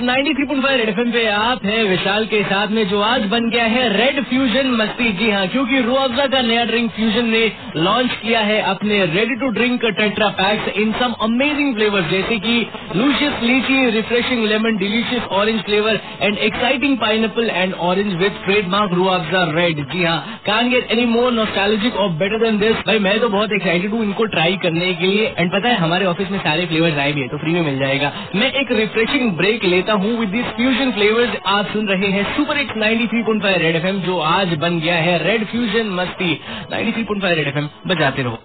93.5 red FM पे आप है विशाल के साथ में, जो आज बन गया है रेड फ्यूजन मस्ती। जी हाँ, क्योंकि रूह अफ़ज़ा का नया ड्रिंक फ्यूजन ने लॉन्च किया है अपने ready to drink tetra packs in some amazing flavours, जैसे कि luscious lychee, refreshing lemon, delicious orange flavour and exciting pineapple and orange with trademark Rooh Afza red. जी हाँ, can't get any more nostalgic और better than this. भाई मैं तो बहुत excited हूँ इनको ट्राई करने के लिए। एंड पता है हमारे ऑफिस में सारे फ्लेवर्स आए भी है, तो फ्री में मिल जाएगा। मैं एक रिफ्रेशिंग ब्रेक लेता हूँ विद दिस फ्यूजन फ्लेवर्स। आप सुन रहे हैं सुपर हिट्स 93.5 रेड एफएम, जो आज बन गया है रेड फ्यूजन मस्ती। 93.5 रेड एफएम बजाते रहो।